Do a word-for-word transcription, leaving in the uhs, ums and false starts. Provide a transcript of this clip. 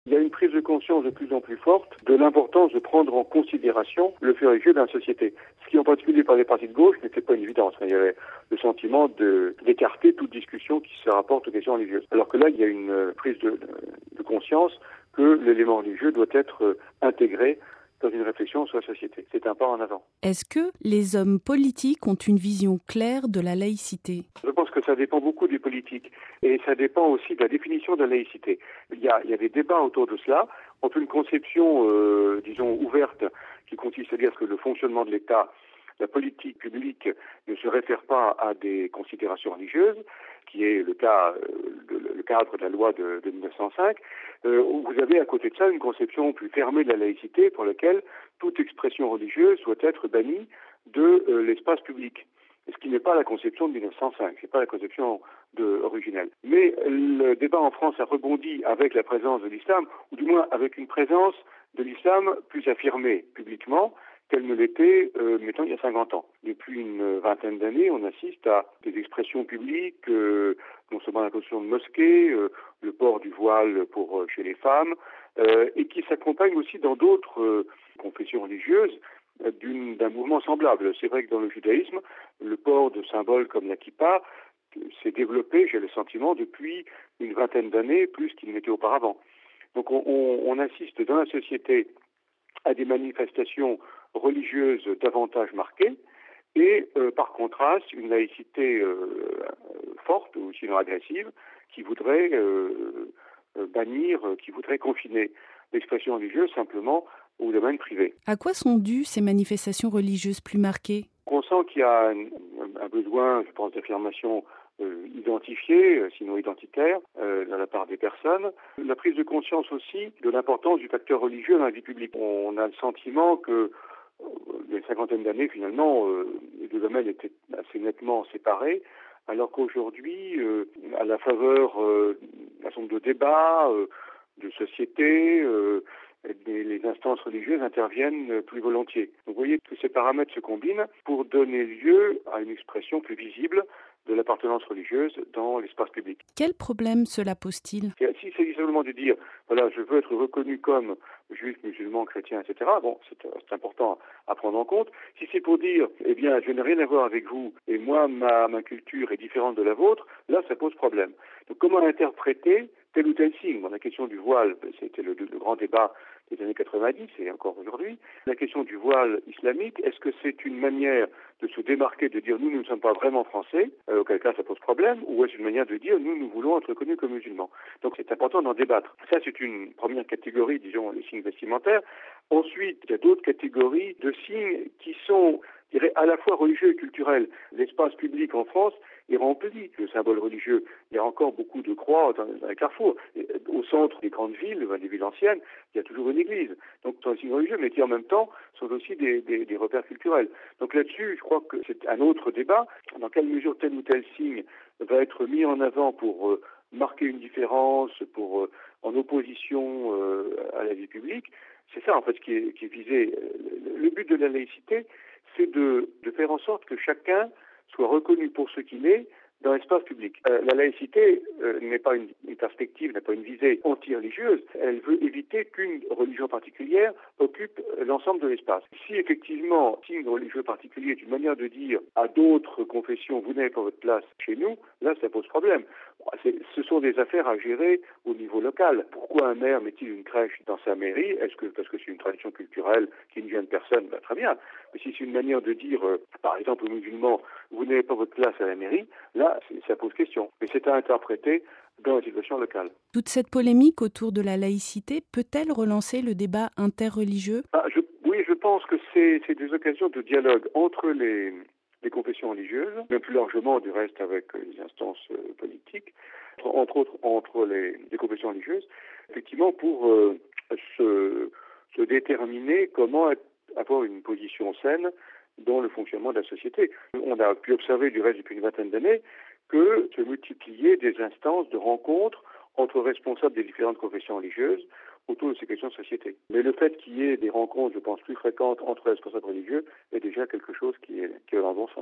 Il y a une prise de conscience de plus en plus forte de l'importance de prendre en considération le fait religieux dans la société. Ce qui en particulier par les partis de gauche n'était pas une évidence. Il y avait le sentiment de, d'écarter toute discussion qui se rapporte aux questions religieuses. Alors que là, il y a une prise de, de conscience que l'élément religieux doit être intégré dans une réflexion sur la société. C'est un pas en avant. Est-ce que les hommes politiques ont une vision claire de la laïcité ? Je pense que ça dépend beaucoup des politiques et ça dépend aussi de la définition de la laïcité. Il y a, il y a des débats autour de cela entre une conception, euh, disons, ouverte qui consiste à dire que le fonctionnement de l'État, la politique publique ne se réfère pas à des considérations religieuses, qui est le cas, euh, le cadre de la loi de, de mille neuf cent cinq. Euh, vous avez à côté de ça une conception plus fermée de la laïcité pour laquelle toute expression religieuse doit être bannie de euh, l'espace public. Ce qui n'est pas la conception de mille neuf cent cinq, c'est pas la conception de, originelle. Mais le débat en France a rebondi avec la présence de l'islam, ou du moins avec une présence de l'islam plus affirmée publiquement qu'elle ne l'était, euh, mettons, il y a cinquante ans. Depuis une vingtaine d'années, on assiste à des expressions publiques, euh, non seulement la construction de mosquées, euh, le port du voile pour euh, chez les femmes, euh, et qui s'accompagnent aussi dans d'autres euh, confessions religieuses euh, d'une, d'un mouvement semblable. C'est vrai que dans le judaïsme, le port de symboles comme la kippa s'est développé, j'ai le sentiment, depuis une vingtaine d'années, plus qu'il n'était auparavant. Donc on, on, on assiste dans la société à des manifestations religieuses davantage marquées et euh, par contraste une laïcité euh, forte ou sinon agressive qui voudrait euh, bannir, qui voudrait confiner l'expression religieuse simplement au domaine privé. À quoi sont dues ces manifestations religieuses plus marquées ? On sent qu'il y a un, un besoin, je pense, d'affirmation euh, identifiée, sinon identitaire, euh, de la part des personnes. La prise de conscience aussi de l'importance du facteur religieux dans la vie publique. On a le sentiment que, euh, il y a une cinquantaine d'années, finalement, euh, les deux domaines étaient assez nettement séparés, alors qu'aujourd'hui, euh, à la faveur euh, d'un certain nombre de débats, euh, de sociétés, euh, les instances religieuses interviennent plus volontiers. Donc vous voyez que ces paramètres se combinent pour donner lieu à une expression plus visible de l'appartenance religieuse dans l'espace public. Quel problème cela pose-t-il ? Si c'est simplement de dire, voilà, je veux être reconnu comme juif, musulman, chrétien, et cetera, bon, c'est, c'est important à prendre en compte. Si c'est pour dire, eh bien, je n'ai rien à voir avec vous, et moi, ma, ma culture est différente de la vôtre, là, ça pose problème. Donc, comment interpréter tel ou tel signe ? Bon, la question du voile, c'était le, le grand débat des années quatre-vingt-dix et encore aujourd'hui. La question du voile islamique, est-ce que c'est une manière de se démarquer, de dire nous, nous ne sommes pas vraiment français, euh, auquel cas ça pose problème, ou est-ce une manière de dire nous, nous voulons être reconnus comme musulmans ? Donc c'est important d'en débattre. Ça, c'est une première catégorie, disons, les signes vestimentaires. Ensuite, il y a d'autres catégories de signes qui sont, je dirais, à la fois religieux et culturels. L'espace public en France est rempli de symboles religieux. Il y a encore beaucoup de croix dans, dans les carrefours. Et au centre des grandes villes, des villes anciennes, il y a toujours une église. Donc, ce sont des signes religieux, mais qui en même temps sont aussi des, des, des repères culturels. Donc là-dessus, je crois que c'est un autre débat. Dans quelle mesure tel ou tel signe va être mis en avant pour euh, marquer une différence, pour euh, en opposition euh, à la vie publique. C'est ça, en fait, qui est, qui est visé. Le but de la laïcité, c'est de, de faire en sorte que chacun soit reconnu pour ce qu'il est dans l'espace public. Euh, la laïcité euh, n'est pas une, une perspective, n'est pas une visée anti-religieuse. Elle veut éviter qu'une religion particulière occupe l'ensemble de l'espace. Si effectivement, si une religion particulière est une manière de dire à d'autres confessions, vous n'avez pas votre place chez nous, là, ça pose problème. C'est, ce sont des affaires à gérer au niveau local. Pourquoi un maire met-il une crèche dans sa mairie ? Est-ce que parce que c'est une tradition culturelle qui ne vient de personne ? Ben, très bien. Mais si c'est une manière de dire, euh, par exemple aux musulmans, vous n'avez pas votre place à la mairie, là, ça pose question. Mais c'est à interpréter dans la situation locale. Toute cette polémique autour de la laïcité peut-elle relancer le débat interreligieux ? ah, je, Oui, je pense que c'est, c'est des occasions de dialogue entre les, les confessions religieuses, mais plus largement du reste avec les instances euh, politiques, entre autres entre les, les confessions religieuses, effectivement pour euh, se, se déterminer comment être, avoir une position saine dans le fonctionnement de la société. On a pu observer du reste depuis une vingtaine d'années que se multipliaient des instances de rencontres entre responsables des différentes confessions religieuses autour de ces questions de société. Mais le fait qu'il y ait des rencontres, je pense, plus fréquentes entre responsables religieux est déjà quelque chose qui est, qui est dans le bon sens.